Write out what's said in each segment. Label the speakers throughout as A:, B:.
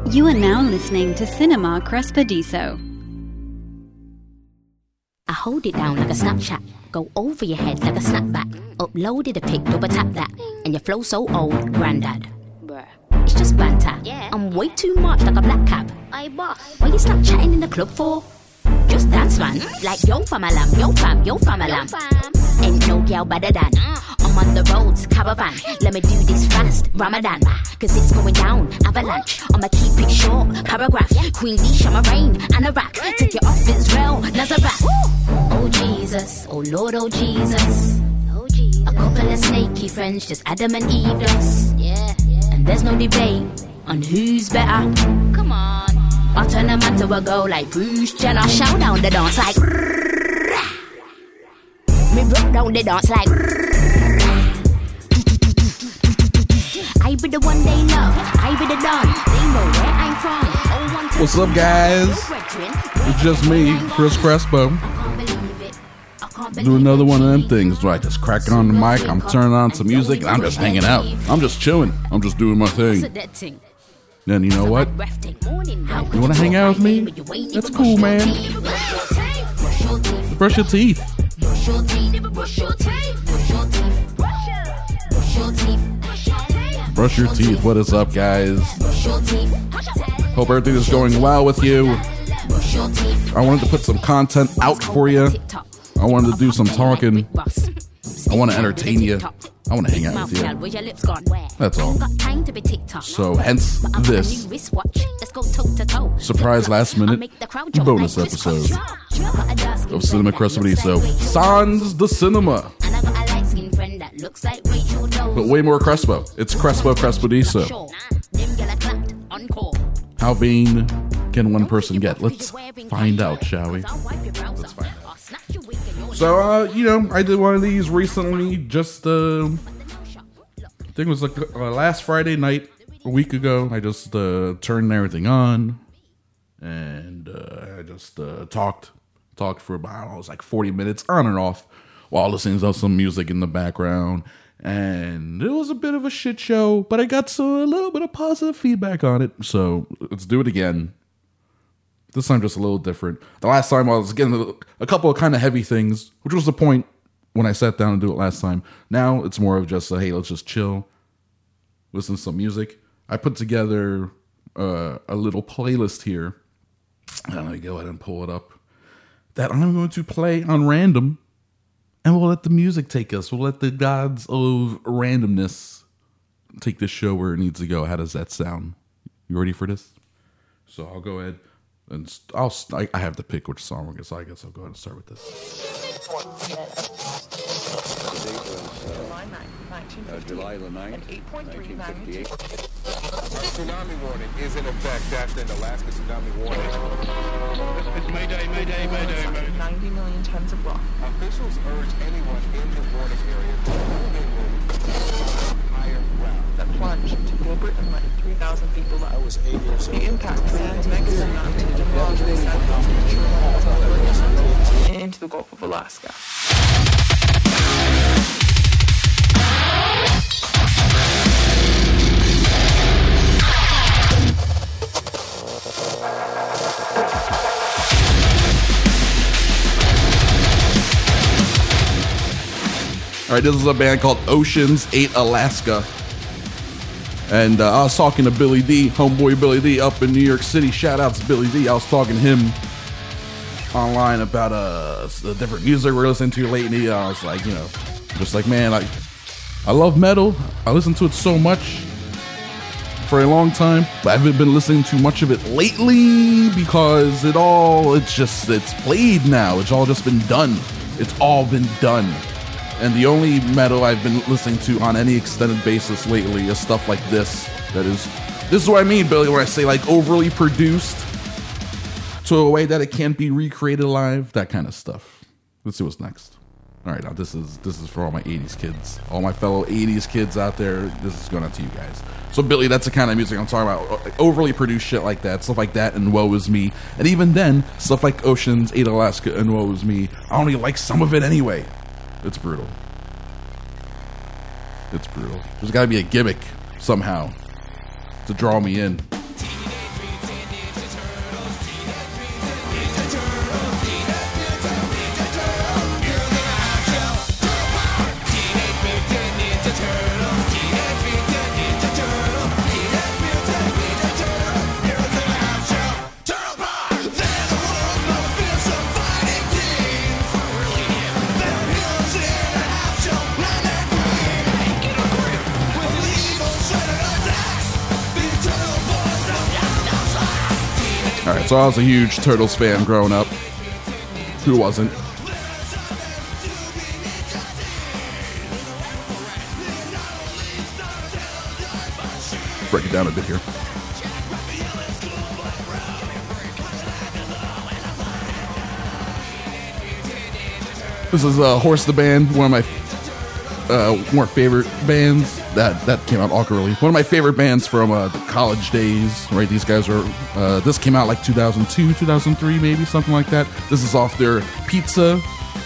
A: You are now listening to Cinema Crespediso.
B: I hold it down like a Snapchat, go over your head like a snapback, uploaded a pic, double tap that, and your flow so old, granddad. It's just banter. Yeah. I'm way too much like a black cap. Aye, boss. Why you stop chatting in the club for? Just dance, man. Like yo fam alam, yo fam alam. Ain't no girl better than. I'm on the roads, caravan. Let me do this fast, Ramadan. Cause it's going down, avalanche. I'ma keep it short, paragraph. Queen Lisha, my reign, Anorak. Take it off Israel, Nazareth. Oh Jesus, oh Lord, oh Jesus. A couple of snaky friends, just Adam and Eve us. Yeah. And there's no debate on who's better. Come on. I turn a man to a girl like Bruce Jenner. Shout down the dance like me rock down the dance like I be the one they love, I be the done. They know where I'm from.
C: What's up, guys? It's just me, Chris Crespo. Do another one of them things where I just crack on the mic, I'm turning on some music, and I'm just hanging out. I'm just chilling. I'm just doing my thing. Then you know what? You want to hang out with me? That's cool, man. Brush your teeth. Brush your teeth. What is up, guys? Hope everything is going well with you. I wanted to put some content out for you. I wanted to do some talking. I want to entertain you. I want to hang out with you. That's all. So, hence this surprise last minute bonus episode of Cinema Crespediso. Sans the Cinema. But way more Crespo. It's Crespo Crespediso. How vain can one person get? Let's find out, shall we? Let's find out. So, I did one of these recently, just, I think it was like last Friday night, a week ago. I just turned everything on, and I just talked for about, I don't know, it was like 40 minutes, on and off, while listening to some music in the background. And it was a bit of a shit show, but I got a little bit of positive feedback on it, so let's do it again. This time just a little different. The last time I was getting a couple of kind of heavy things, which was the point when I sat down to do it last time. Now it's more of just hey, let's just chill, listen to some music. I put together a little playlist here. Let me go ahead and pull it up. That I'm going to play on random, and we'll let the music take us. We'll let the gods of randomness take this show where it needs to go. How does that sound? You ready for this? So I'll go ahead. And I have to pick which song, so I guess I'll go ahead and start with this.
D: July the 9th, 1958.
E: Tsunami warning is in effect after an Alaska tsunami warning.
F: It's Mayday.
G: 90 million tons of rock.
E: Officials urge anyone in the warning area to move in higher ground.
G: That plunged to Gilbert and left 3,000 people up.
D: I was 8 years old.
G: The impact sends mega tsunami to into the Gulf of Alaska.
C: All right, this is a band called Oceans 8 Alaska. And I was talking to Billy D, homeboy Billy D up in New York City. Shout out to Billy D. I was talking to him online about the different music we're listening to lately. I was like, just like, man, I love metal. I listen to it so much for a long time, but I haven't been listening to much of it lately because it's played now. It's all just been done. It's all been done. And the only metal I've been listening to on any extended basis lately is stuff like this. This is what I mean, Billy, when I say like overly produced to a way that it can't be recreated live, that kind of stuff. Let's see what's next. All right, now this is for all my 80s kids, all my fellow 80s kids out there. This is going out to you guys. So Billy, that's the kind of music I'm talking about. Like, overly produced shit like that, stuff like that, and Woe Is Me. And even then, stuff like Oceans 8 Alaska and Woe Is Me, I only like some of it anyway. It's brutal. There's got to be a gimmick somehow to draw me in. Alright, so I was a huge Turtles fan growing up. Who wasn't? Break it down a bit here. This is Horse the Band, one of my more favorite bands that came out awkwardly. One of my favorite bands from the college days, right? These guys are, this came out like 2002, 2003, maybe, something like that. This is off their Pizza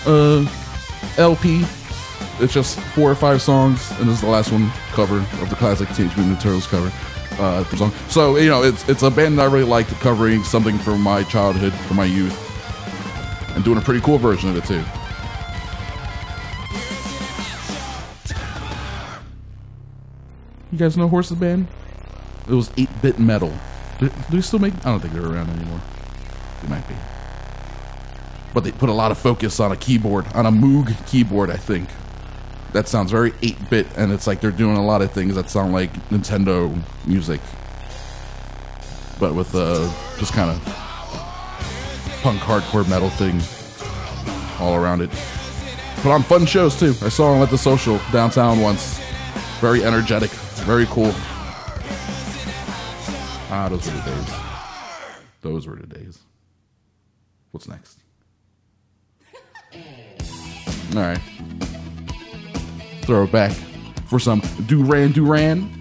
C: LP. It's just 4 or 5 songs, and this is the last one cover of the classic Teenage Mutant Ninja Turtles cover song. So, you know, it's a band that I really liked, covering something from my childhood, from my youth, and doing a pretty cool version of it, too. You guys know Horse's Band? It was 8-bit metal. Do they still make? I don't think they're around anymore. They might be. But they put a lot of focus on a keyboard, on a Moog keyboard, I think. That sounds very 8-bit, and it's like they're doing a lot of things that sound like Nintendo music. But with just kind of punk hardcore metal thing all around it. Put on fun shows, too. I saw them at the Social downtown once. Very energetic. Very cool. Ah, those were the days. Those were the days. What's next? All right. Throw it back for some Duran Duran.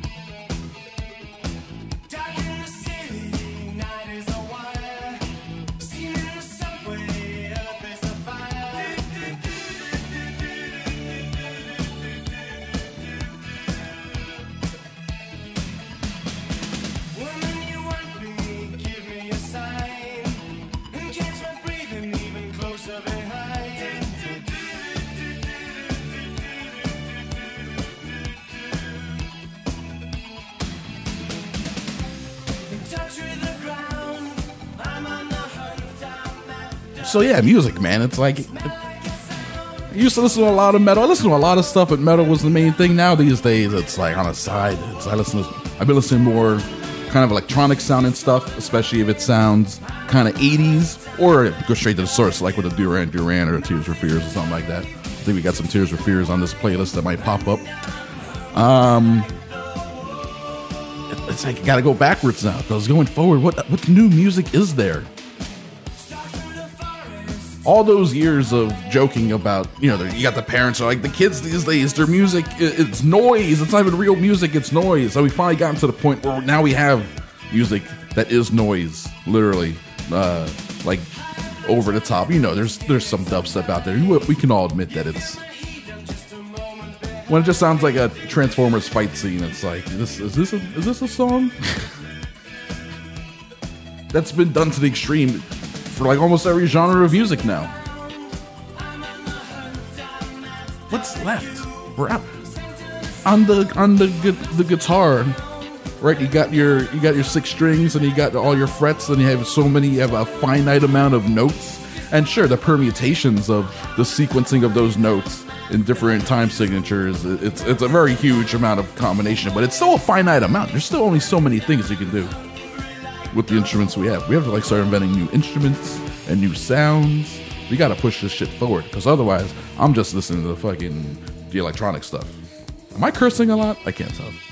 C: So yeah, music, man. It's like, I used to listen to a lot of metal. I listen to a lot of stuff, but metal was the main thing. Now these days, it's like on a side. I've been listening more kind of electronic sounding stuff, especially if it sounds kind of 80s, or go straight to the source, like with a Duran Duran or a Tears for Fears or something like that. I think we got some Tears for Fears on this playlist that might pop up. It's like you gotta go backwards now, because going forward, what new music is there? All those years of joking about, you know, you got the parents are like, the kids these days, their music, it's noise. It's not even real music, it's noise. So we finally gotten to the point where now we have music that is noise, literally, like over the top. You know, there's some dubstep out there. We can all admit that it's, when it just sounds like a Transformers fight scene, it's like, is this a song? That's been done to the extreme for like almost every genre of music now. What's left? We're out on the guitar, right? You got your 6 strings and you got all your frets, and you have a finite amount of notes. And sure, the permutations of the sequencing of those notes in different time signatures, it's a very huge amount of combination, but it's still a finite amount. There's still only so many things you can do with the instruments we have. We have to like start inventing new instruments and new sounds. We gotta push this shit forward, because otherwise I'm just listening to the electronic stuff. Am I cursing a lot? I can't tell.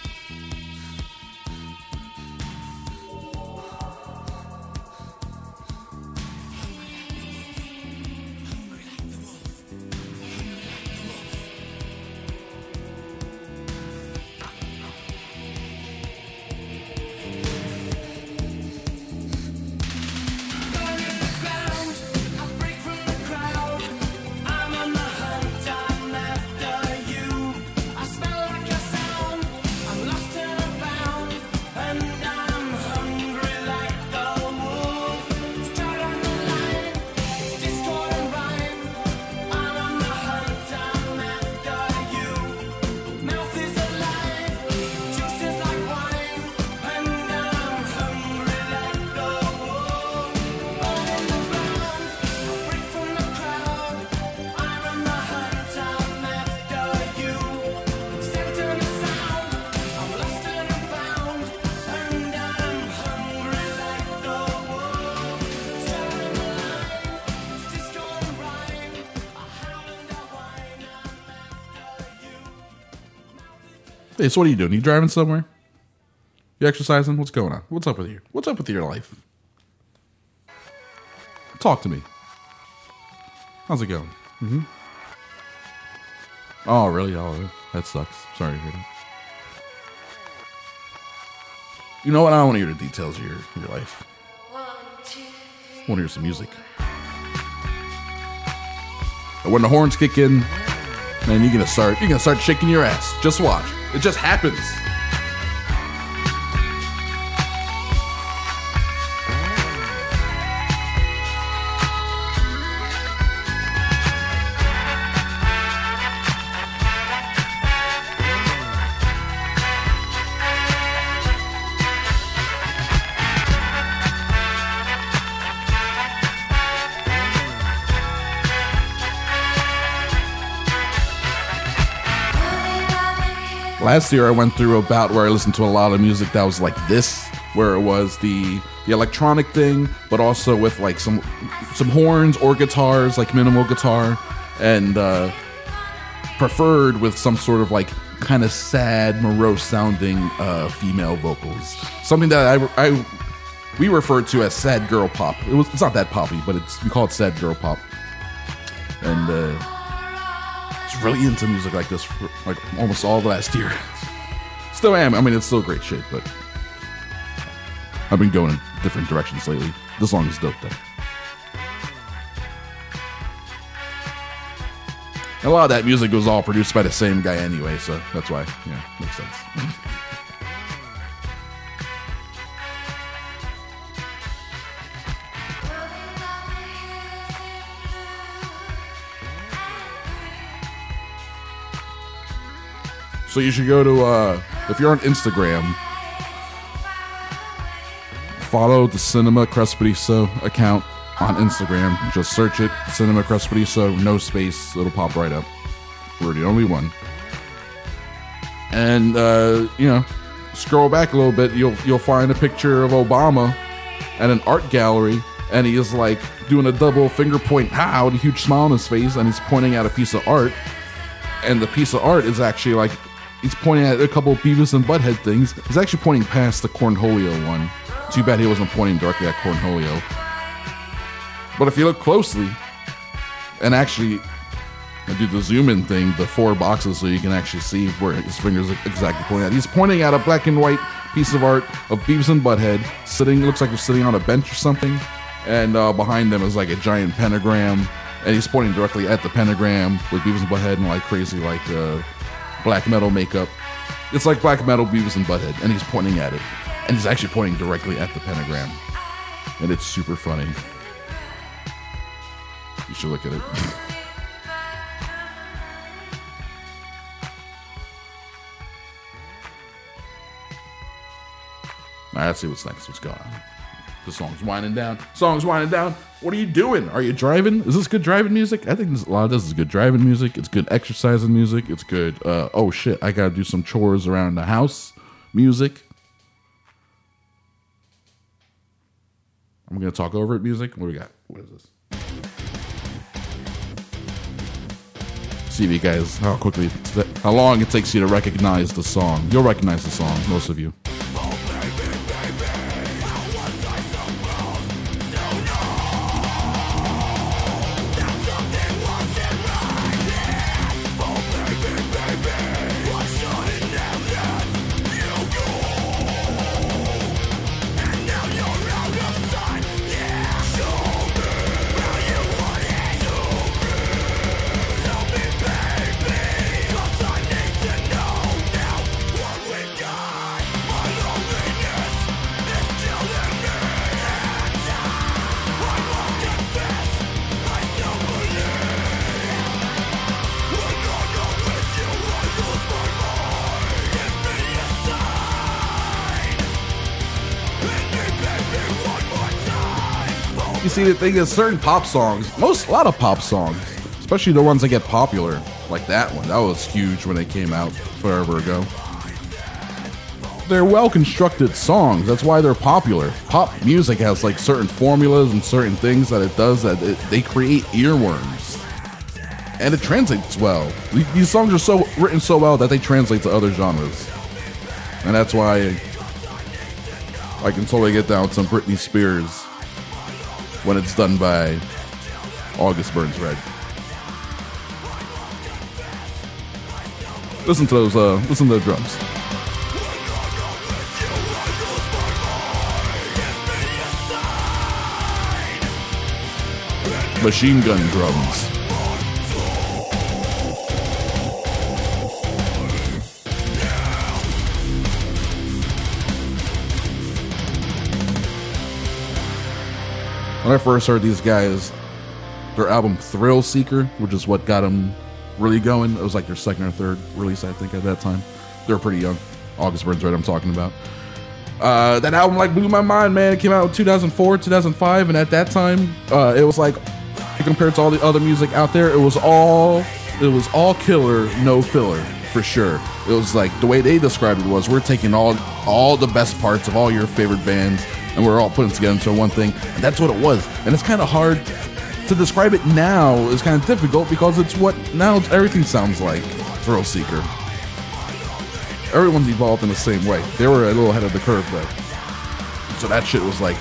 C: Hey, so what are you doing? You driving somewhere? You exercising? What's going on? What's up with you? What's up with your life? Talk to me. How's it going? Mm-hmm. Oh, really? Oh, that sucks. Sorry to hear that. You know what? I don't want to hear the details of your life. I want to hear some music. And when the horns kick in, man, you're gonna start shaking your ass. Just watch. It just happens. Last year I went through a bout where I listened to a lot of music that was like this, where it was the electronic thing, but also with like some horns or guitars, like minimal guitar, and preferred with some sort of like kind of sad, morose sounding female vocals. Something that we refer to as sad girl pop. It's not that poppy, but we call it sad girl pop. And really into music like this for like almost all the last year. Still am. I mean, it's still great shit, but I've been going in different directions lately. This song is dope though. And a lot of that music was all produced by the same guy anyway, so that's why, yeah, makes sense. So you should go to, if you're on Instagram, follow the Cinema Crespediso account on Instagram. Just search it, Cinema Crespediso, no space, it'll pop right up. We're the only one. And, scroll back a little bit, you'll find a picture of Obama at an art gallery, and he is like doing a double finger point, with a huge smile on his face, and he's pointing at a piece of art. And the piece of art is actually like, he's pointing at a couple of Beavis and Butthead things. He's actually pointing past the Cornholio one. Too bad he wasn't pointing directly at Cornholio. But if you look closely, and actually do the zoom in thing, the 4 boxes, so you can actually see where his fingers are exactly pointing at. He's pointing at a black and white piece of art of Beavis and Butthead, looks like they're sitting on a bench or something. And behind them is like a giant pentagram. And he's pointing directly at the pentagram with Beavis and Butthead and like crazy like black metal makeup. It's like black metal Beavis and Butthead, and he's pointing at it. And he's actually pointing directly at the pentagram. And it's super funny. You should look at it. Alright, let's see what's next. What's going on? The song's winding down. What are you doing? Are you driving? Is this good driving music? I think a lot of this is good driving music. It's good exercising music. It's good, oh shit, I gotta do some chores around the house music. I'm gonna talk over it music. What do we got? What is this? See if you guys, how long it takes you to recognize the song. You'll recognize the song, most of you. You see, the thing is, certain pop songs, a lot of pop songs, especially the ones that get popular, like that one, that was huge when it came out forever ago. They're well-constructed songs, that's why they're popular. Pop music has like certain formulas and certain things that it does that they create earworms. and it translates well. These songs are so written so well that they translate to other genres, and that's why I can totally get down with some Britney Spears when it's done by August Burns Red. Listen to those. Listen to the drums. Machine gun drums. When I first heard these guys, their album Thrill Seeker, which is what got them really going. It was like their second or third release, I think, at that time. They were pretty young. August Burns Red, I'm talking about. That album like blew my mind, man. It came out in 2004, 2005, and at that time, it was like, compared to all the other music out there, it was all killer, no filler, for sure. It was like, the way they described it was, we're taking all the best parts of all your favorite bands, and we're all putting it together into one thing, and that's what it was. And it's kind of hard to describe it now. It's kind of difficult because it's what now everything sounds like. Thrill Seeker. Everyone's evolved in the same way. They were a little ahead of the curve though. So that shit was like,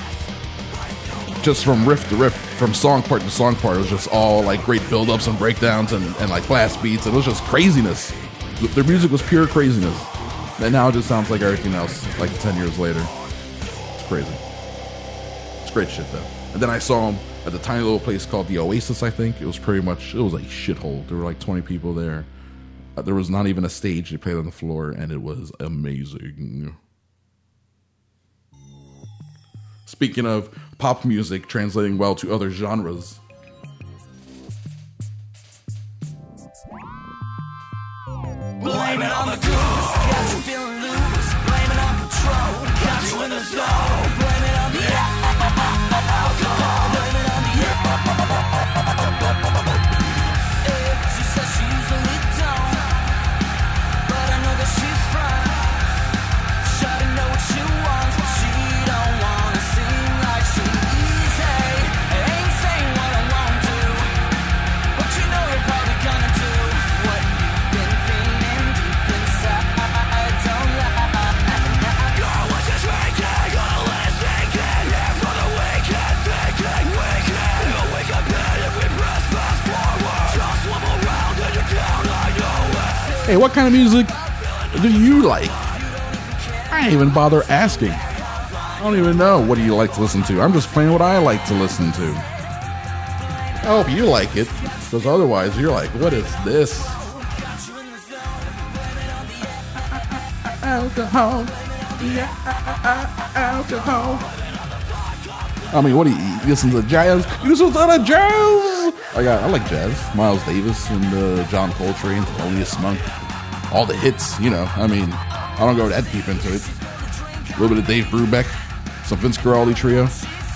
C: just from riff to riff, from song part to song part, it was just all like great build-ups and breakdowns and like blast beats. It was just craziness. Their music was pure craziness. And now it just sounds like everything else, like 10 years later. It's crazy. It's great shit though. And then I saw them at the tiny little place called the Oasis, I think. It was a shithole. There were like 20 people there. There was not even a stage. They played on the floor, and it was amazing. Speaking of pop music translating well to other genres.
H: Blame it on the goose, got you feeling loose. Blame it on control, got you in the zone. Blame it on the alcohol. Blame it on the she says she usually don't, but I know that she's fine. Shawty know what she wants, but she don't wanna seem like she's easy. Ain't saying what I won't do, but you know you're probably gonna do what you've been feeling deep inside. Don't lie. Girl, what you drinking? Gonna let it sink in. Here for the weekend, thinking weekend. You'll wake up in if we press fast forward. Just one more round and you're down, I know it.
C: Hey, what kind of music do you like? I ain't even bother asking. I don't even know what do you like to listen to. I'm just playing what I like to listen to. I hope you like it, because otherwise you're like, what is this? Alcohol. Yeah, alcohol. I mean, what do you listen to? Jazz? You listen to the jazz? I like jazz. Miles Davis and John Coltrane, Thelonious Monk. All the hits, you know. I mean, I don't go that deep into it. A little bit of Dave Brubeck, some Vince Guaraldi Trio.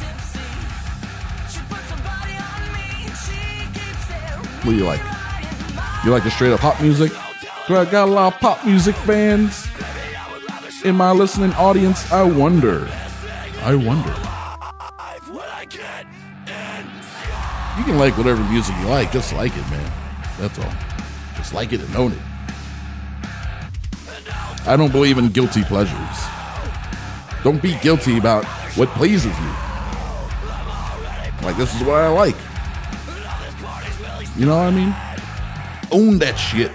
C: What do you like? You like the straight up pop music? I got a lot of pop music fans in my listening audience. I wonder. You can like whatever music you like, just like it, man. That's all. Just like it and own it. I don't believe in guilty pleasures. Don't be guilty about what pleases you. Like, this is what I like. You know what I mean? Own that shit.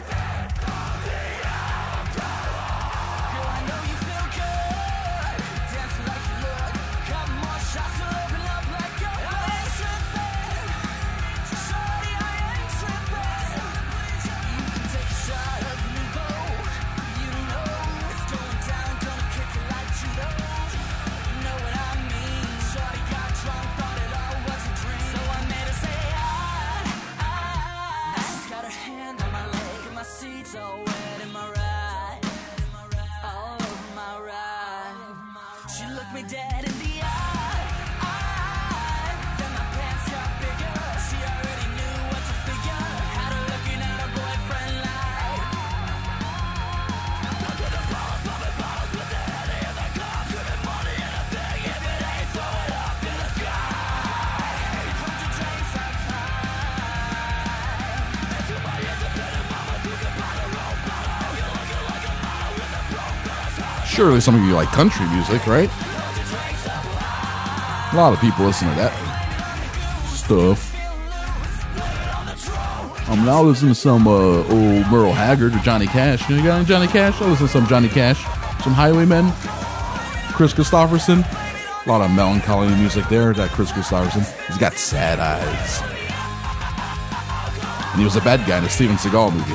C: Surely some of you like country music, right? A lot of people listen to that stuff. I'll listen to some old Merle Haggard or Johnny Cash. You got any Johnny Cash? I'll listen to some Johnny Cash. Some Highwaymen. Chris Christopherson. A lot of melancholy music there. That Chris Christopherson. He's got sad eyes. And he was a bad guy in a Steven Seagal movie.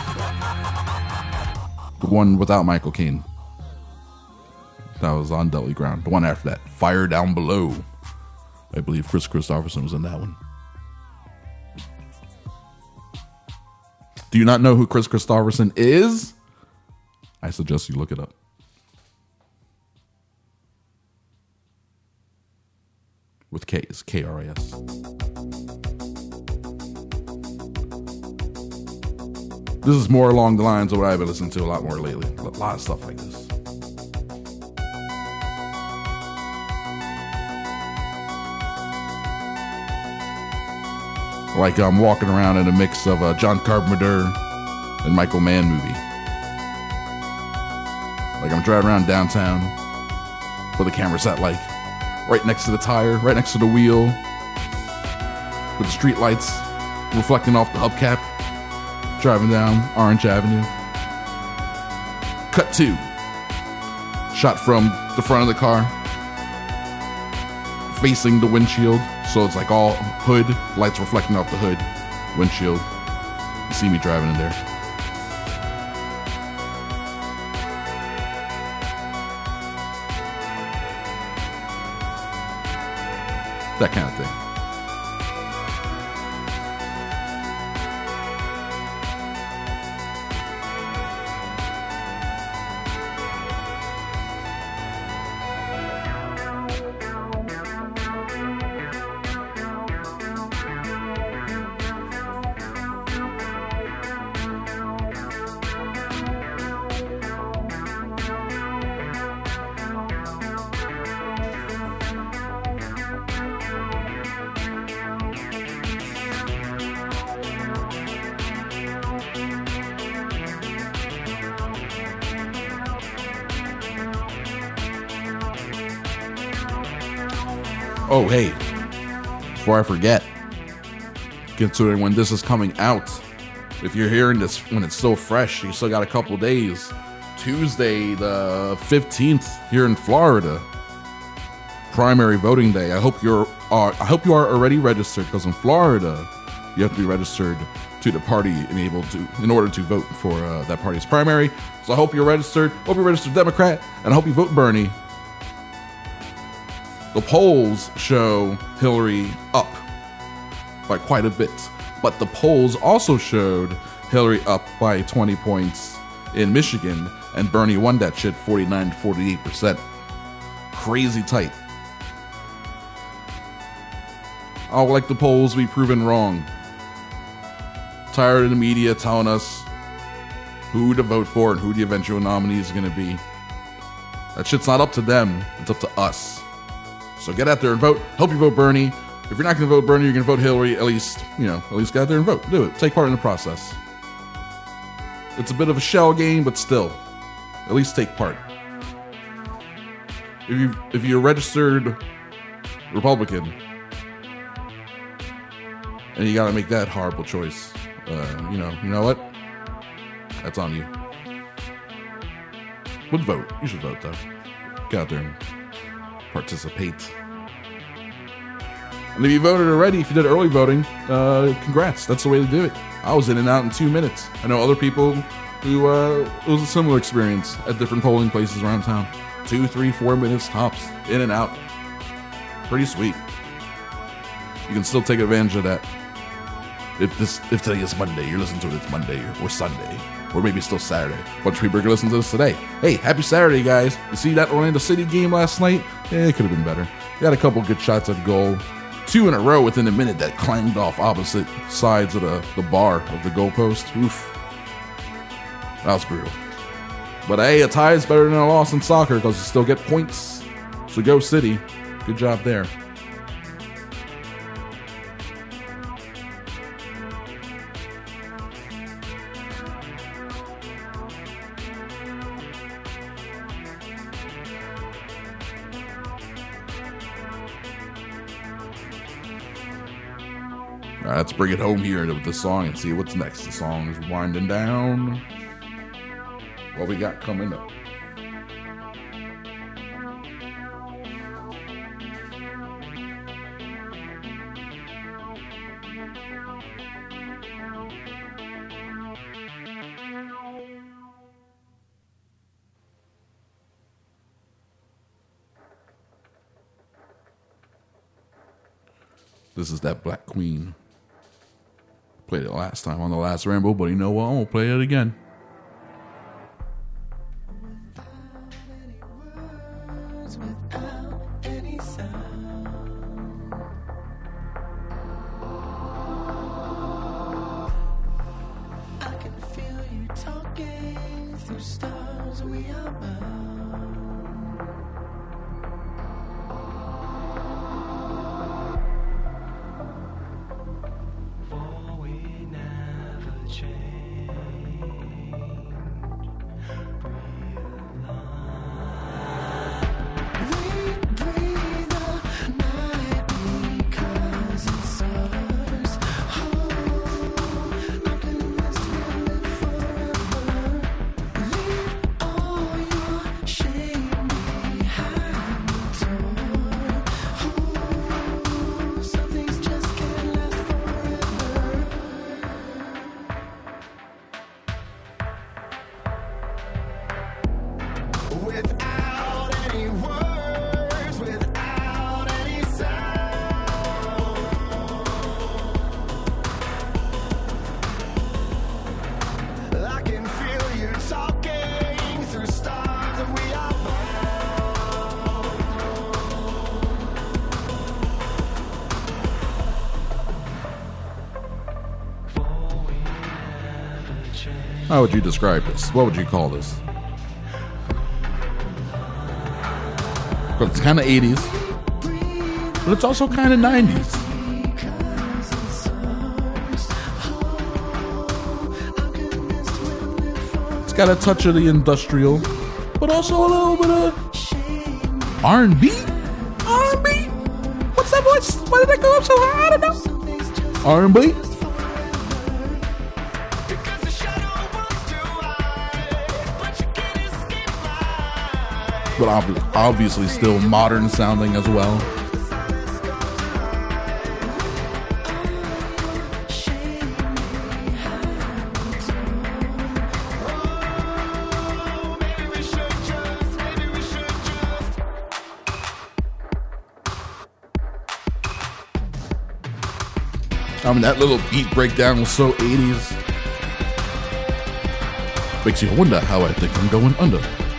C: The one without Michael Caine. That was on Deadly Ground. The one after that, Fire Down Below. I believe Chris Christopherson was in that one. Do you not know who Chris Christopherson is? I suggest you look it up. With K's, K-R-I-S. This is more along the lines of what I've been listening to a lot more lately. A lot of stuff like this. Like I'm walking around in a mix of a John Carpenter and Michael Mann movie. Like I'm driving around downtown with the camera set like right next to the tire, right next to the wheel, with the street lights reflecting off the hubcap, driving down Orange Avenue. Cut 2. Shot from the front of the car, facing the windshield. So it's like all hood, lights reflecting off the hood, windshield. You see me driving in there. That kind of thing. Oh, hey, before I forget, considering when this is coming out, if you're hearing this when it's still fresh, you still got a couple days. Tuesday, the 15th, here in Florida, primary voting day. I hope you are already registered, because in Florida, you have to be registered to the party in order to vote for that party's primary. So I hope you're registered. Hope you're registered Democrat, and I hope you vote Bernie. The polls show Hillary up by quite a bit, but the polls also showed Hillary up by 20 points in Michigan, and Bernie won that shit 49 to 48%. Crazy tight. I would like the polls to be proven wrong. Tired of the media telling us who to vote for and who the eventual nominee is going to be. That shit's not up to them, it's up to us. So get out there and vote. Hope you vote Bernie. If you're not going to vote Bernie, you're going to vote Hillary. At least get out there and vote. Do it. Take part in the process. It's a bit of a shell game, but still, at least take part. If you're a registered Republican and you got to make that horrible choice, you know what? That's on you. Would vote. You should vote though. Get out there and participate. And if you voted already, if you did early voting, congrats. That's the way to do it. I was in and out in 2 minutes. I know other people who it was a similar experience at different polling places around town. 2, 3, 4 minutes tops, in and out. Pretty sweet. You can still take advantage of that. If today is Monday, you're listening to it, it's Monday or Sunday. Or maybe still Saturday. A bunch of people are going to listen to this today. Hey, happy Saturday, guys. You see that Orlando City game last night? It could have been better. We had a couple good shots at goal. 2 in a row within a minute that clanged off opposite sides of the bar of the goalpost. Oof. That was brutal. But hey, a tie is better than a loss in soccer because you still get points. So go City. Good job there. All right, let's bring it home here with the song and see what's next. The song is winding down. What we got coming up? This is that Black Queen. Played it last time on the last Rambo, but you know what? I'm gonna play it again. How would you describe this? What would you call this? But it's kind of 80s, but it's also kind of 90s. It's got a touch of the industrial, but also a little bit of R&B. R&B? What's that voice? Why did that go up so high? I don't know. R&B? But obviously still modern sounding as well. I mean, that little beat breakdown was so 80s. Makes you wonder how I think I'm going under.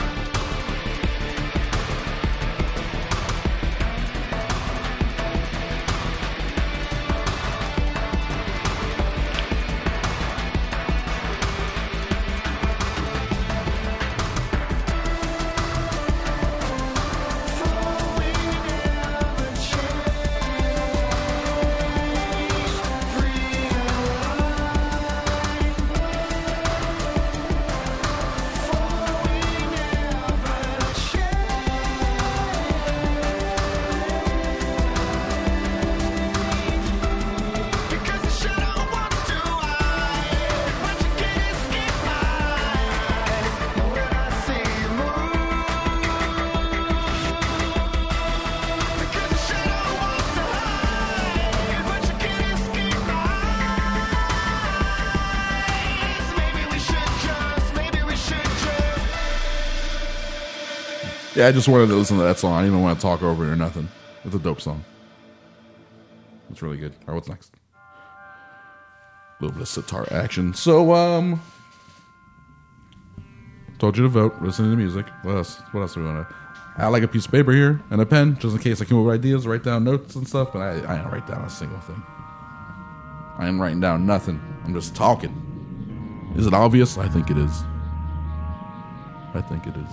C: Yeah, I just wanted to listen to that song. I didn't even want to talk over it or nothing. It's a dope song. It's really good. All right, what's next? A little bit of sitar action. So, told you to vote. Listen to the music. What else? What else do we want to? I like a piece of paper here and a pen, just in case I come up with ideas, write down notes and stuff. But I didn't write down a single thing. I ain't writing down nothing. I'm just talking. Is it obvious? I think it is. I think it is.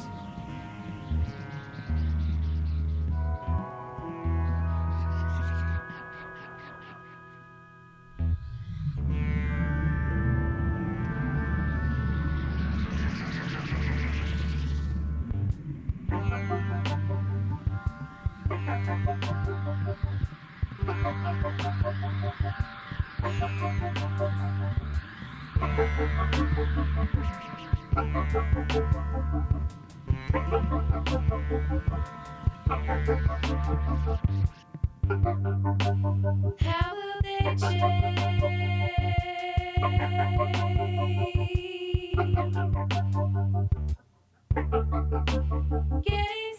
H: How will they change? Getting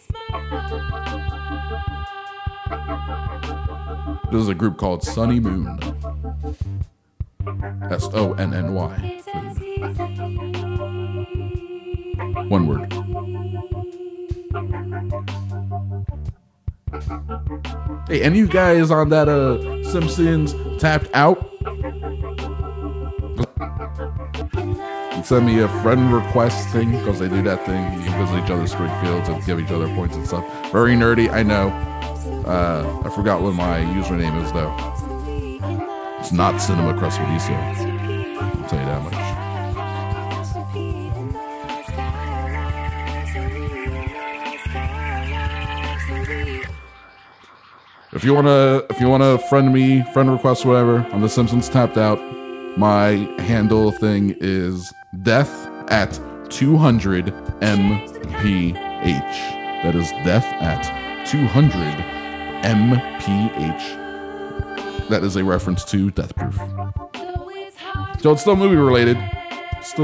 H: smart.
C: This is a group called Sunny Moon. SONNY. One word. Hey, any of you guys on that Simpsons Tapped Out? Send me a friend request thing, because they do that thing. You can visit each other's Springfields and give each other points and stuff. Very nerdy, I know. I forgot what my username is, though. It's not Cinema Crespediso. I'll tell you that much. If you wanna friend me, friend request, whatever, on The Simpsons Tapped Out, my handle thing is death at 200 mph. That is death at 200 mph. That is a reference to Death Proof. So it's still movie related. It's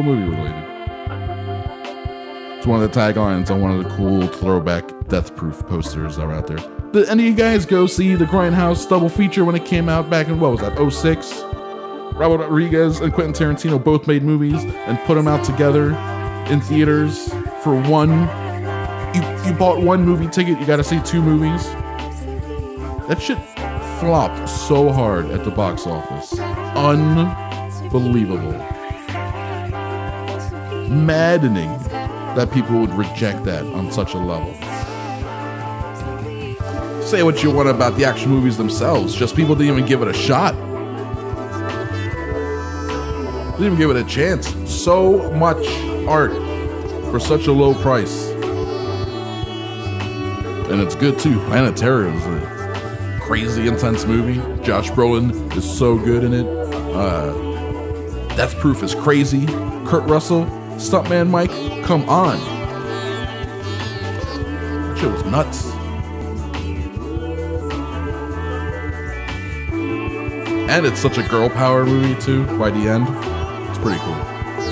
C: one of the taglines on one of the cool throwback Death Proof posters that are out there. Did any of you guys go see the Grindhouse double feature when it came out back in, what was that, 06? Robert Rodriguez and Quentin Tarantino both made movies and put them out together in theaters for one. You bought one movie ticket, you gotta see two movies. That shit flopped so hard at the box office. Unbelievable. Maddening that people would reject that on such a level. Say what you want about the action movies themselves, just people didn't even give it a shot. Didn't even give it a chance. So much art for such a low price. And it's good too. Planetarium is a crazy intense movie. Josh Brolin is so good in it. Death Proof is crazy. Kurt Russell, Stuntman Mike, come on. That shit was nuts. And it's such a girl power movie too by the end. It's pretty cool.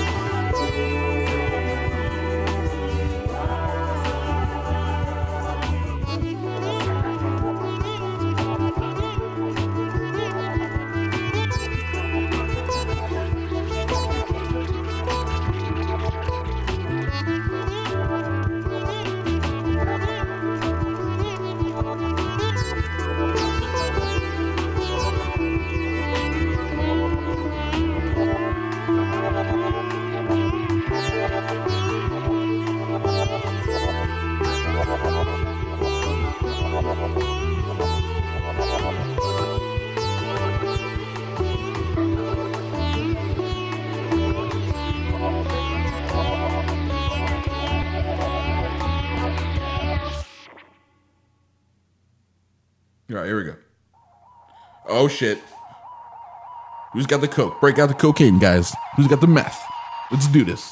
C: All right, here we go. Oh, shit. Who's got the coke? Break out the cocaine, guys. Who's got the meth? Let's do this.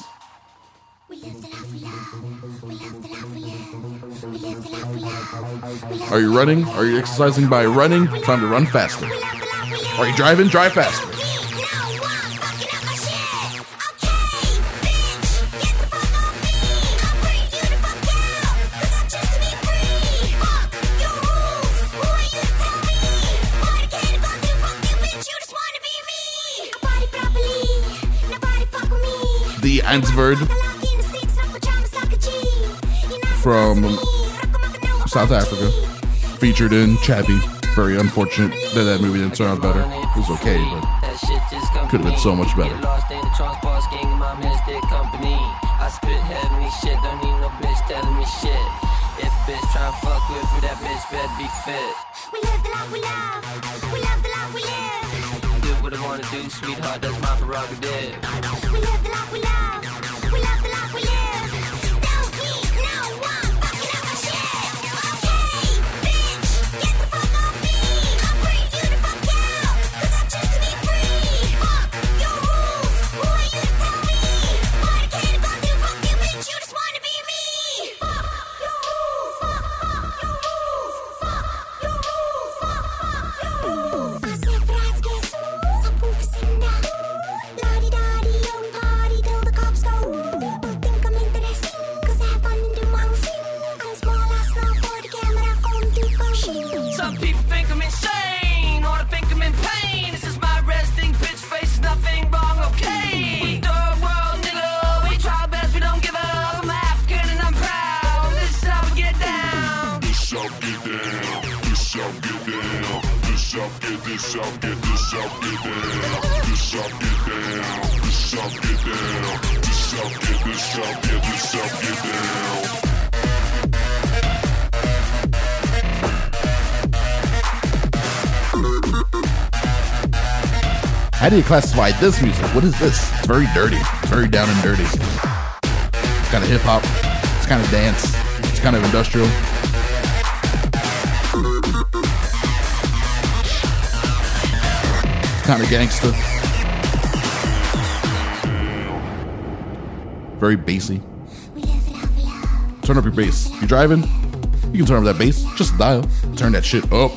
C: Are you running? Are you exercising by running? Time to run faster. Are you driving? Drive faster. The Ansverd from South Africa, featured in Chappie. Very unfortunate that that movie didn't turn out better. It was okay, but could have been so much better.
H: I spit heavenly shit, don't need no bitch telling me shit. If bitch try to fuck with me, that bitch better be fit. We live the life we love, we love the life we live. Do what I wanna do, sweetheart, that's my prerogative. We live the life we love, we love the life we live. Don't need no one fucking up my shit. Okay, bitch, get the fuck off me. I'll bring you the fuck out, cause I choose to be free. Fuck your rules, who are you to tell me? What I can't go do, fuck you, Some people think I'm insane, or they think I'm in pain. This is my resting bitch face, nothing wrong, okay? We third world, nigga, we try our best, we don't give up. I'm African and I'm proud, this is how we get down.
I: This how get down, this how get down, this how get, this how get, this how get down, this how get down, this how get down, this how get, this how get, this how get down.
C: How do you classify this music? What is this? It's very dirty. It's very down and dirty. It's kind of hip hop. It's kind of dance. It's kind of industrial. It's kind of gangster. Very bassy. Turn up your bass. You driving? You can turn up that bass. Just dial. Turn that shit up.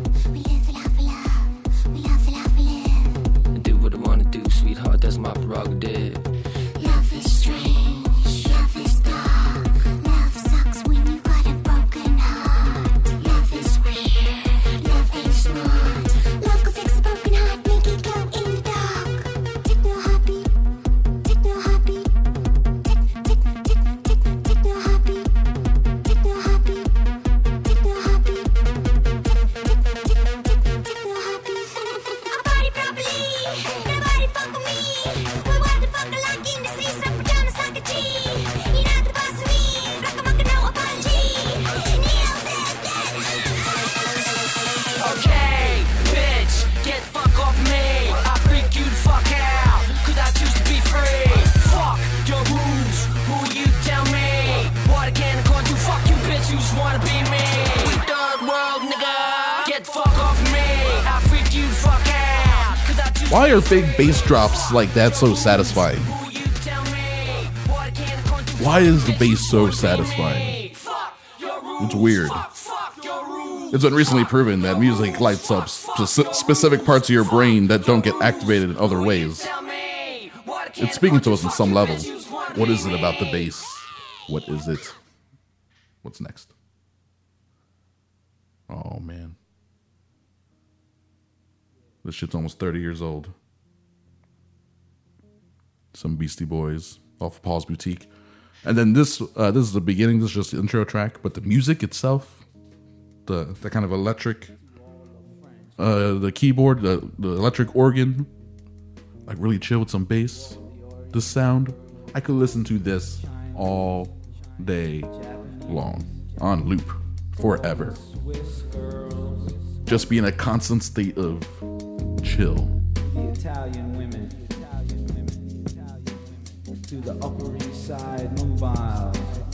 H: That's my prerogative.
J: Love is strange, love is dark. Love sucks when you got a broken heart. Love is weird, love ain't smart. Love can fix a broken heart, make it glow in the dark. Techno happy, techno happy, techno happy, techno happy, techno happy, techno happy. I party properly, nobody fuck with me.
H: Okay, bitch, get the fuck off me. I freak you the fuck out, cause I choose to be free. Fuck your rules, who you tell me what I can and can't do. Fuck you, bitch, you just wanna be me. Third world, nigga, get the fuck off me. I freak you the fuck out, cause I choose.
C: Why are big bass drops like that so satisfying? Why is the bass so satisfying? It's weird. It's been recently proven that music lights up specific parts of your brain that don't get activated in other ways. It's speaking to us on some level. What is it about the bass? What is it? What's next? Oh, man. This shit's almost 30 years old. Some Beastie Boys off of Paul's Boutique. And then this is the beginning. This is just the intro track, but the music itself, the kind of electric, the keyboard, the electric organ, like really chill with some bass. The sound, I could listen to this all day long on loop forever. Just be in a constant state of chill.
K: The Italian women. To the Upper East Side mobiles,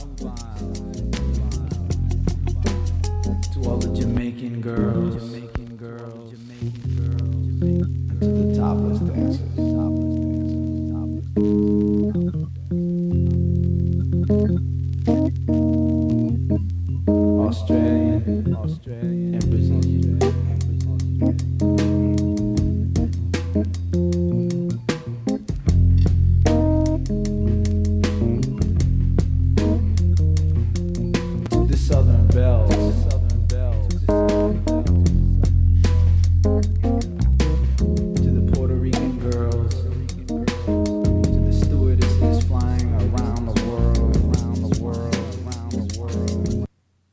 K: to all the Jamaican girls, and to the topless dancers, Australian, and Brazilian. Southern bells, to the Puerto Rican girls, to the stewardesses flying around the world, around the world, around the world.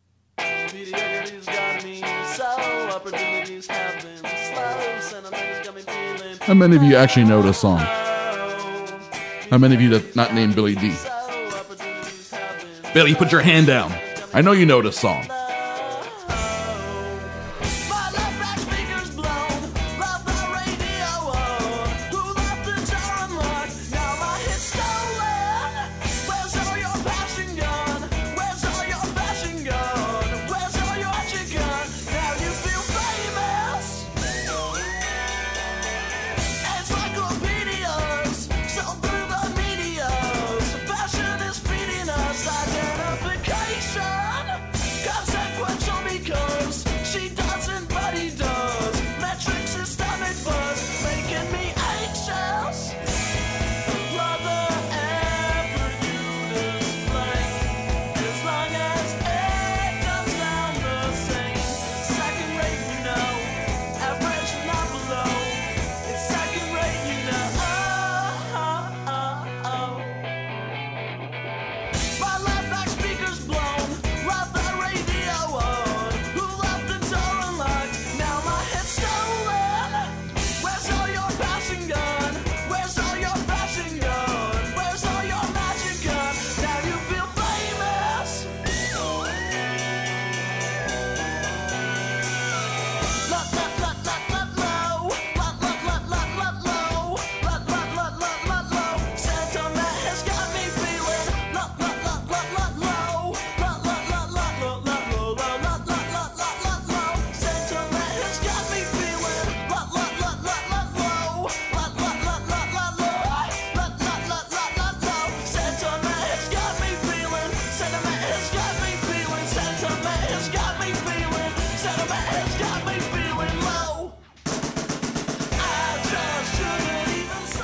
C: How many of you actually know this song? How many of you that not named Billy D? Billy, put your hand down. I know you know this song.
H: Identification,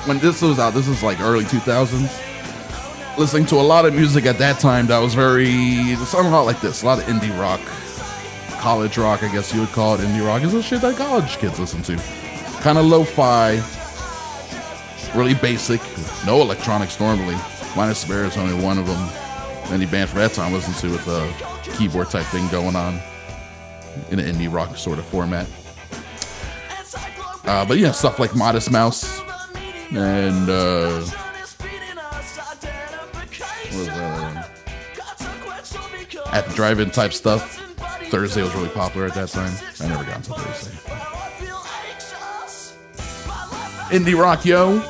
C: when this was out, this is like early 2000s. Listening to a lot of music at that time that was very, something about like this, a lot of indie rock, college rock, I guess you would call it indie rock. Is the shit that college kids listen to. Kind of lo-fi, really basic, no electronics normally. Minus Spare is only one of them. Any band from that time listened to with a keyboard type thing going on in an indie rock sort of format. But yeah, stuff like Modest Mouse and what was that? At the Drive-In type stuff. Thursday was really popular at that time. I never got into Thursday. Indie rock, yo.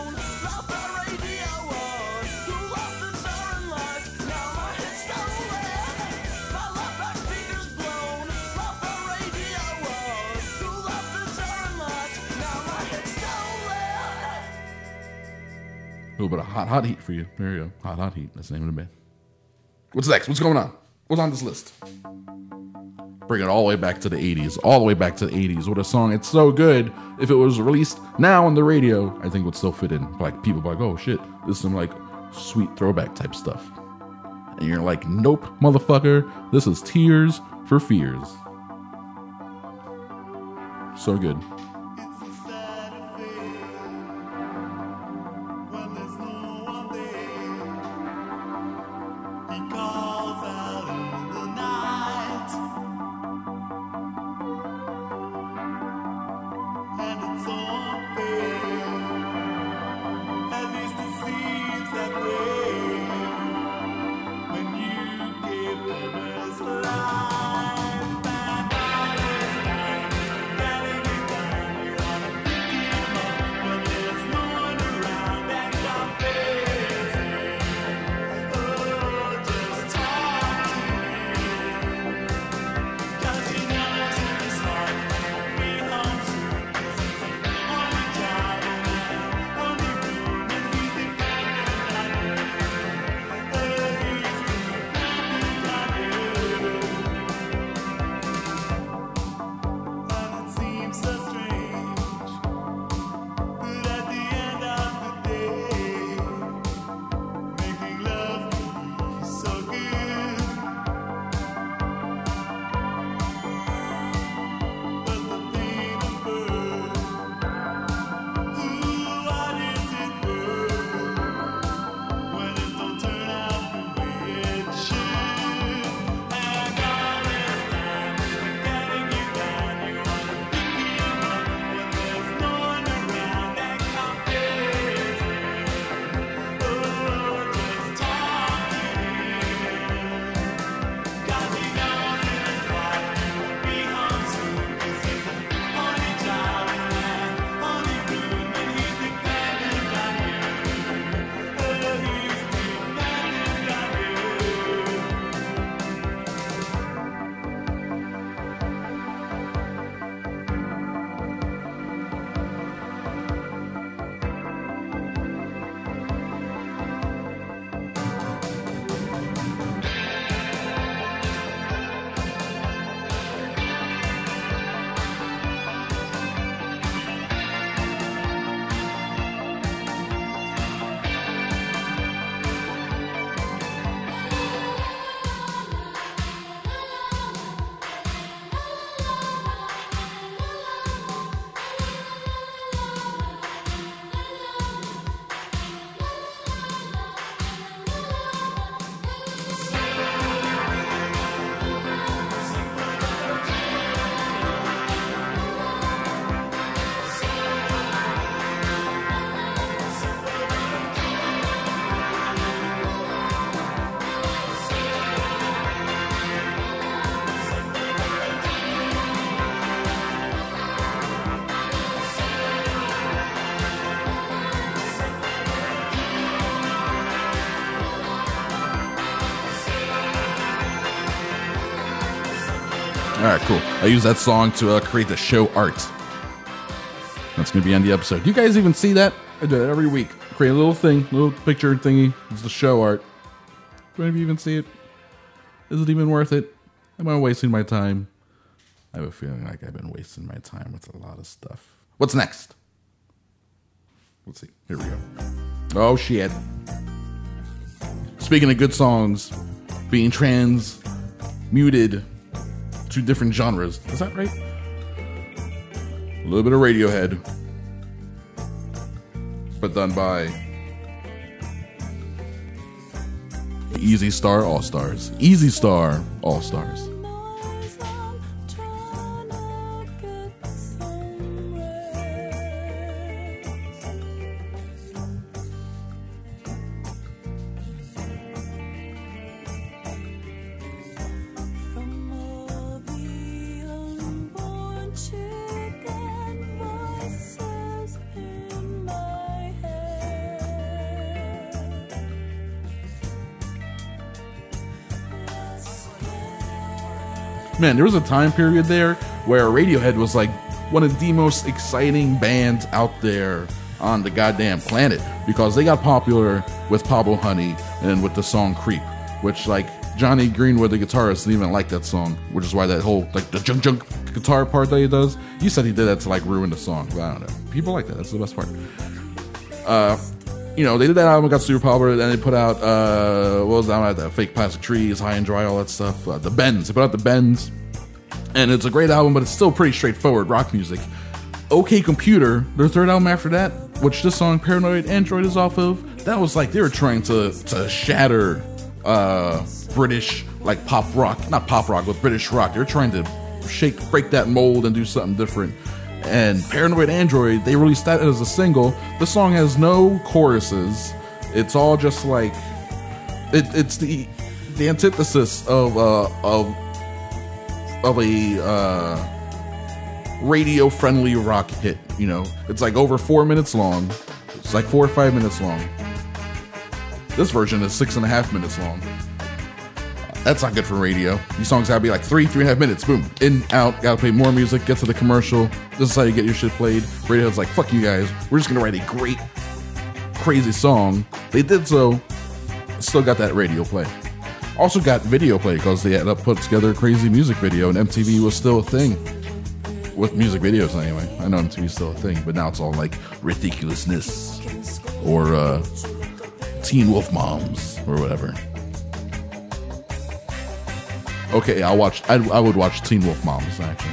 C: A little bit of hot heat for you. There you go. Hot heat. That's the name of the band. What's next? What's going on? What's on this list? Bring it all the way back to the 80s. All the way back to the 80s. What a song. It's so good. If it was released now on the radio, I think would still fit in. Like, people are like, oh shit, this is some like sweet throwback type stuff. And you're like, nope, motherfucker. This is Tears for Fears. So good. All right, cool. I use that song to create the show art. That's going to be on the episode. Do you guys even see that? I do it every week. Create a little thing, little picture thingy. It's the show art. Do any of you even see it? Is it even worth it? Am I wasting my time? I have a feeling like I've been wasting my time with a lot of stuff. What's next? Let's see. Here we go. Oh, shit. Speaking of good songs being transmuted to different genres. Is that right? A little bit of Radiohead. But done by Easy Star All Stars. Easy Star All Stars. Man, there was a time period there where Radiohead was like one of the most exciting bands out there on the goddamn planet, because they got popular with Pablo Honey and with the song Creep, which like Johnny Greenwood, the guitarist, didn't even like that song, which is why that whole like the junk guitar part that he does, you said he did that to like ruin the song, but I don't know. People like that. That's the best part. You know, they did that album, got super popular, and they put out, what was that? The Fake Plastic Trees, High and Dry, all that stuff. The Bends. They put out The Bends. And it's a great album, but it's still pretty straightforward rock music. OK Computer, their third album after that, which this song, Paranoid Android, is off of, that was like, they were trying to shatter British, like pop rock. Not pop rock, but British rock. They were trying to break that mold and do something different. And Paranoid Android, they released that as a single. The song has no choruses. It's all just like it's the antithesis of a radio friendly rock hit. You know, it's like over 4 minutes long. It's like 4 or 5 minutes long. This version is 6.5 minutes long. That's not good for radio. These songs gotta be like 3.5 minutes. Boom. In, out, gotta play more music, get to the commercial. This is how you get your shit played. Radiohead's like, fuck you guys. We're just gonna write a great, crazy song. They did so. Still got that radio play. Also got video play because they had to put together a crazy music video, and MTV was still a thing. With music videos anyway. I know MTV's still a thing, but now it's all like ridiculousness. Or Teen Wolf Moms or whatever. Okay, I would watch Teen Wolf Moms, actually.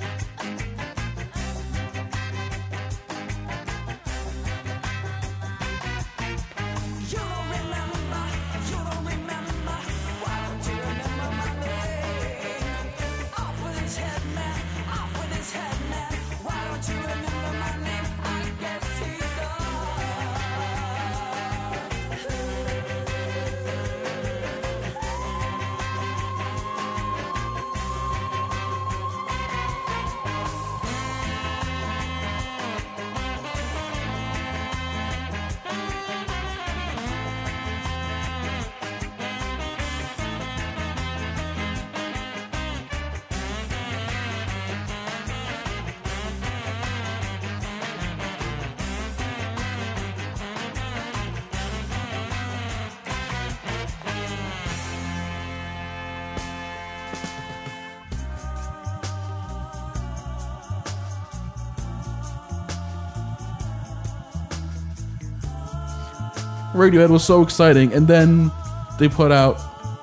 C: Radiohead was so exciting, and then they put out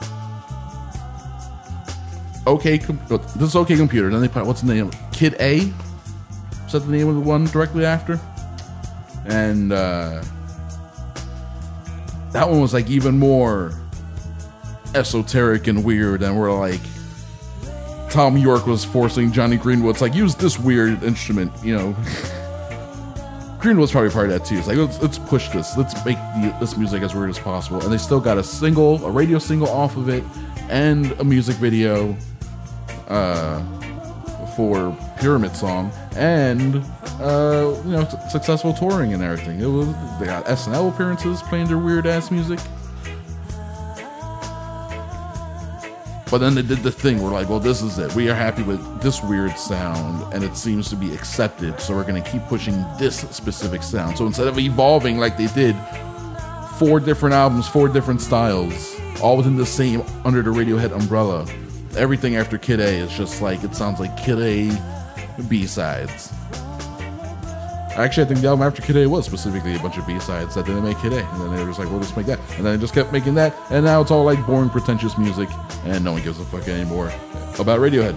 C: this is OK Computer. Then they put out, what's the name? Kid A? Is that the name of the one directly after? And that one was like even more esoteric and weird, and we're like, Tom York was forcing Johnny Greenwood, it's like, use this weird instrument, you know. Greenwood's probably part of that too. It's like, let's push this. Let's make this music as weird as possible. And they still got a radio single off of it, and a music video for Pyramid Song, and successful touring and everything. They got SNL appearances playing their weird ass music. But then they did the thing where like, well, this is it. We are happy with this weird sound, and it seems to be accepted, so we're going to keep pushing this specific sound. So instead of evolving like they did 4 different albums, 4 different styles, all within the same, under the Radiohead umbrella, everything after Kid A is just like, it sounds like Kid A B-sides. Actually, I think the album after Kid A was specifically a bunch of B-sides that didn't make Kid A. And then they were just like, we'll just make that. And then they just kept making that. And now it's all like boring, pretentious music. And no one gives a fuck anymore about Radiohead.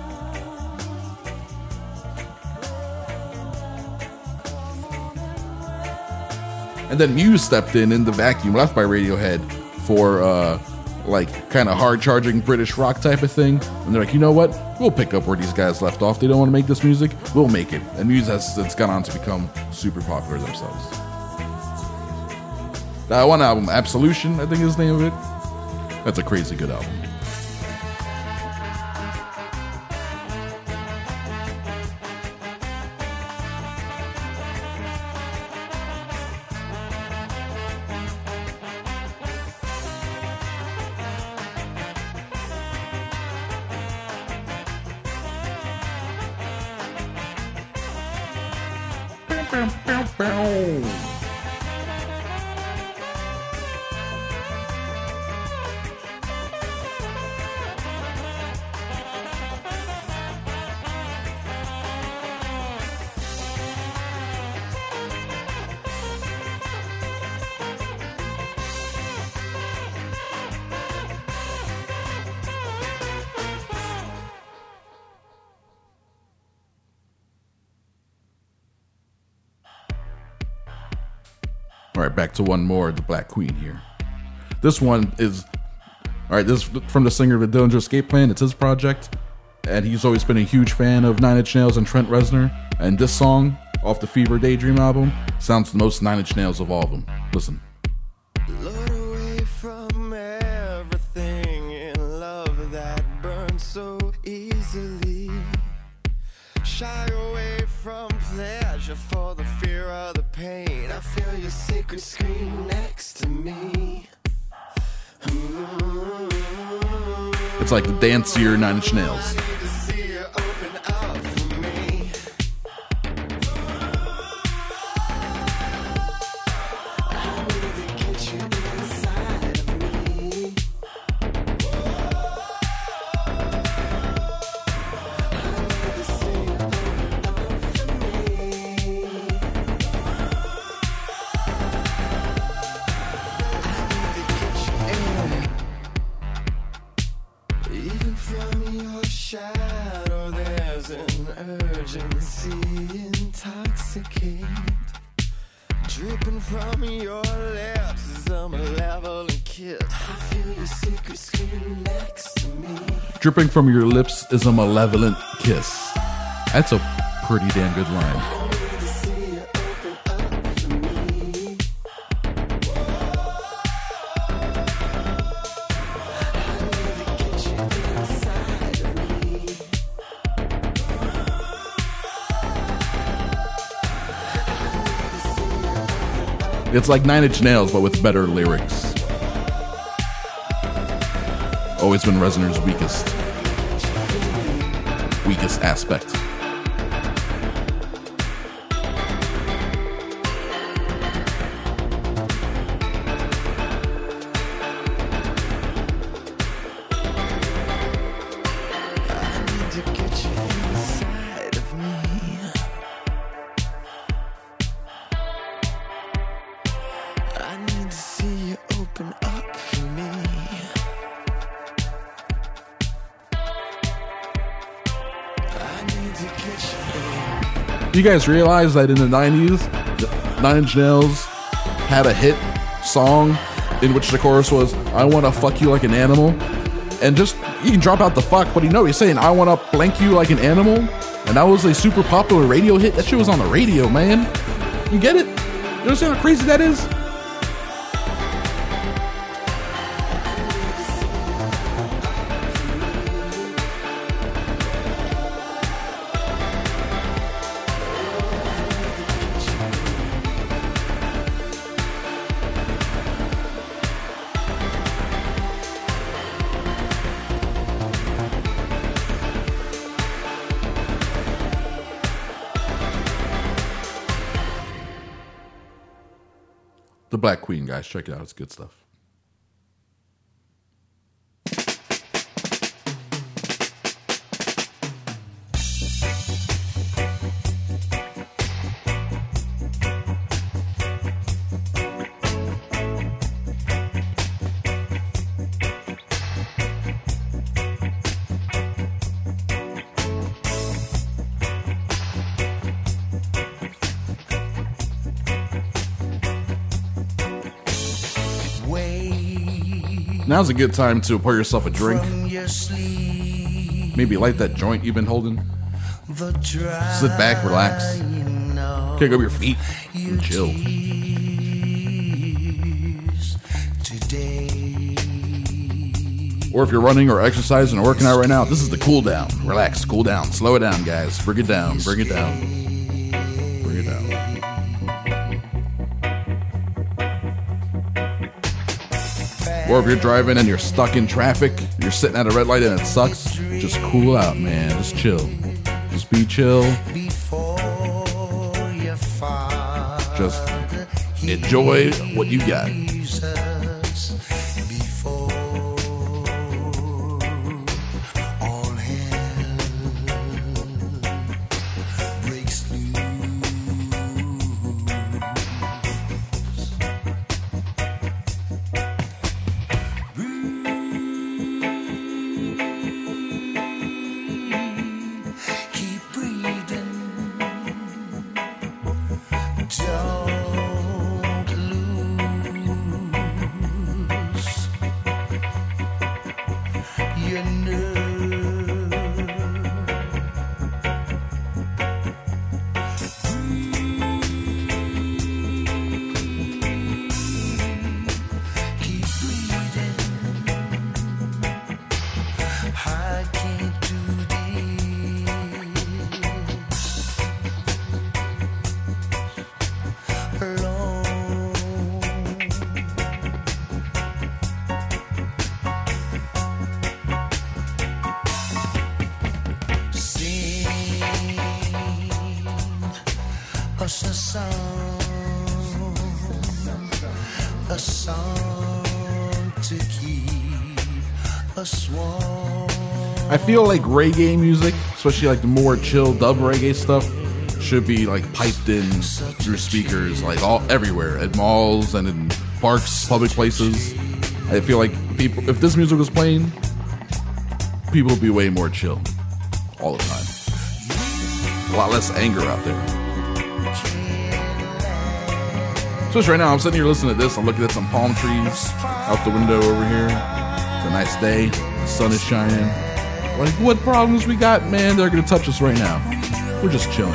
C: And then Muse stepped in the vacuum left by Radiohead for like kind of hard-charging British rock type of thing. And they're like, you know what? We'll pick up where these guys left off. They don't want to make this music. We'll make it. And Muse has since gone on to become super popular themselves. That one album, Absolution, I think is the name of it. That's a crazy good album. All right, back to one more, the Black Queen here. This one is, all right, this is from the singer of the Dillinger Escape Plan. It's his project, and he's always been a huge fan of Nine Inch Nails and Trent Reznor. And this song, off the Fever Daydream album, sounds the most Nine Inch Nails of all of them. Listen.
L: Lured away from everything in love that burns so easily. Shy away from pleasure for the fear of the pain. I feel your secret scream next to me.
C: It's like the dancier Nine Inch Nails.
L: Dripping from your lips is a malevolent kiss. I feel your secret scream next to me.
C: Dripping from your lips is a malevolent kiss. That's a pretty damn good line. It's like Nine Inch Nails, but with better lyrics. Always been Reznor's weakest aspect. You guys realize that in the 90s, Nine Inch Nails had a hit song in which the chorus was, I want to fuck you like an animal? And just, you can drop out the fuck, but he's saying, I want to blank you like an animal? And that was a super popular radio hit. That shit was on the radio, man. You get it? You understand how crazy that is? The Black Queen, guys. Check it out. It's good stuff. Now's a good time to pour yourself a drink. Maybe light that joint you've been holding. Sit back, relax. Kick up your feet and chill. Or if you're running or exercising or working out right now, this is the cool down. Relax, cool down, slow it down, guys. Bring it down, bring it down. Bring it down. Or if you're driving and you're stuck in traffic, you're sitting at a red light and it sucks, just cool out, man. Just chill. Just be chill. Just enjoy what you got. I feel like reggae music, especially like the more chill dub reggae stuff, should be like piped in through speakers, like everywhere, at malls and in parks, public places. I feel like people, if this music was playing, people would be way more chill all the time. A lot less anger out there. Especially right now, I'm sitting here listening to this. I'm looking at some palm trees out the window over here. It's a nice day. The sun is shining. Like, what problems we got, man? They're gonna touch us right now. We're just chilling.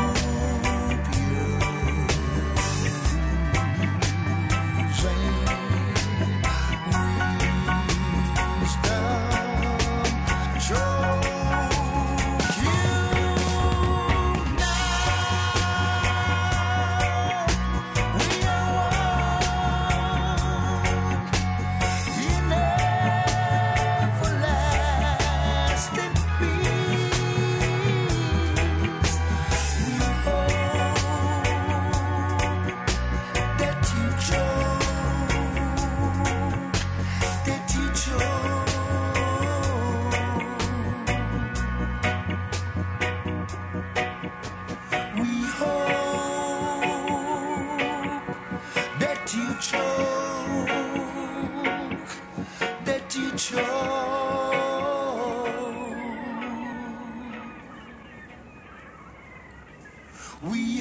H: We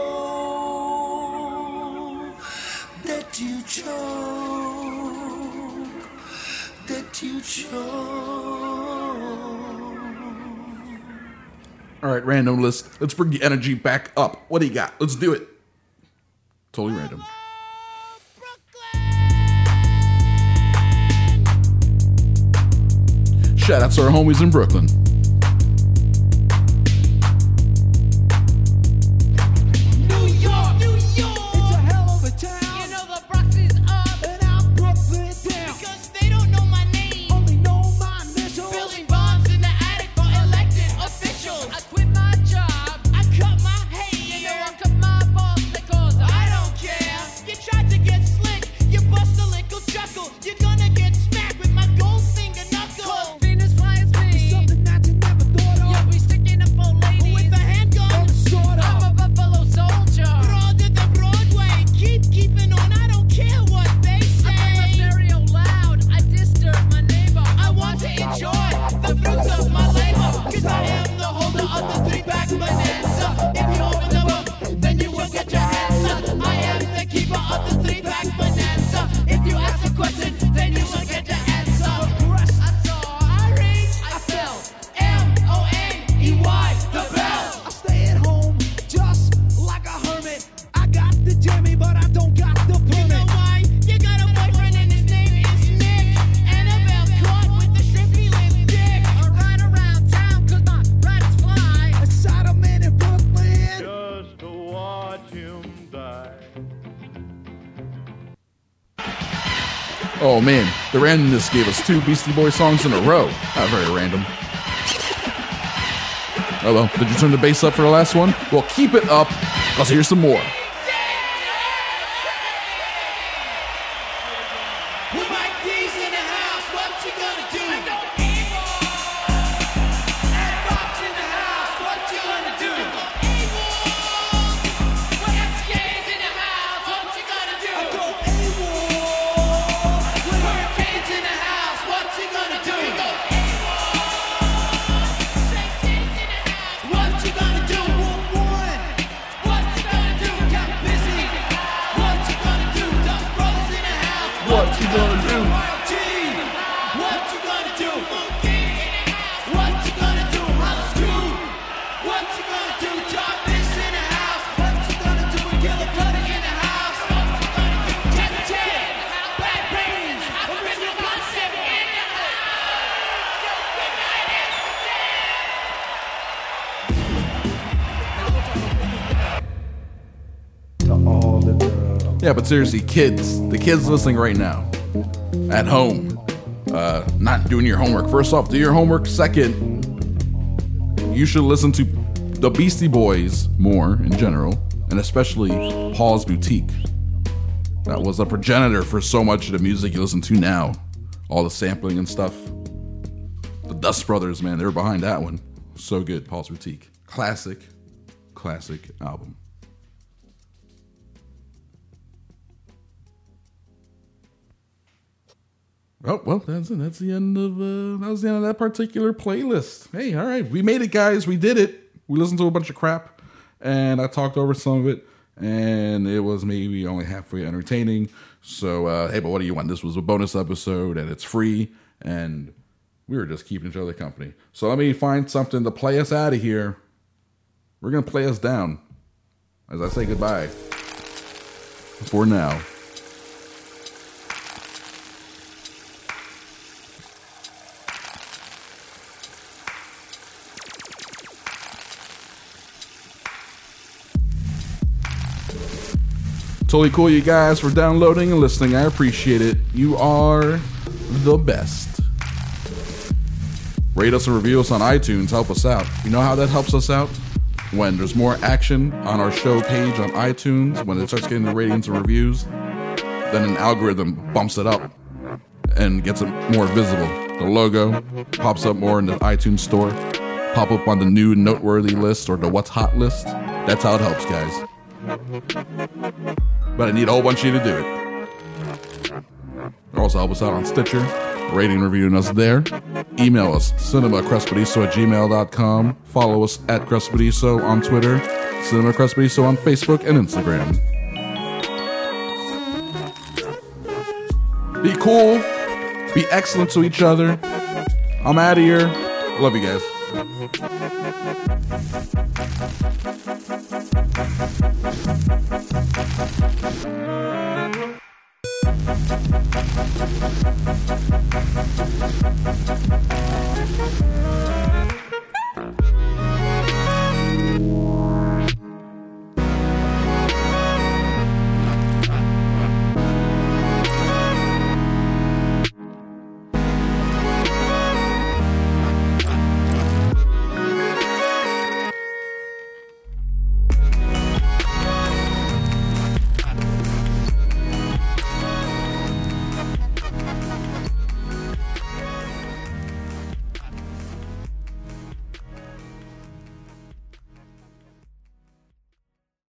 H: hope that you choke, that you choke.
C: All right, random list. Let's bring the energy back up. What do you got? Let's do it. Totally random. Shout out to our homies in Brooklyn.
H: You're gonna get smacked with my gold finger knuckle. Venus flies me.
C: Oh man, the randomness gave us 2 Beastie Boys songs in a row. Not very random. Oh well, did you turn the bass up for the last one? Well, keep it up, because here's some more. Yeah, but seriously, kids, the kids listening right now, at home, not doing your homework. First off, do your homework. Second, you should listen to the Beastie Boys more in general, and especially Paul's Boutique. That was a progenitor for so much of the music you listen to now. All the sampling and stuff. The Dust Brothers, man, they were behind that one. So good, Paul's Boutique. Classic album. Oh, well, that's it. That's the end of that was the end of that particular playlist. Hey, all right, we made it, guys. We did it. We listened to a bunch of crap, and I talked over some of it, and it was maybe only halfway entertaining. So, hey, but what do you want? This was a bonus episode, and it's free, and we were just keeping each other company. So let me find something to play us out of here. We're gonna play us down as I say goodbye for now. Totally cool, you guys, for downloading and listening. I appreciate it. You are the best. Rate us and review us on iTunes. Help us out. You know how that helps us out? When there's more action on our show page on iTunes, when it starts getting the ratings and reviews, then an algorithm bumps it up and gets it more visible. The logo pops up more in the iTunes store, pop up on the new noteworthy list or the what's hot list. That's how it helps, guys. But I need a whole bunch of you to do it. Also help us out on Stitcher, rating and reviewing us there. Email us, cinemacrespediso@gmail.com. Follow us at Crespediso on Twitter, Cinema Crespediso on Facebook and Instagram. Be cool. Be excellent to each other. I'm out of here. Love you guys.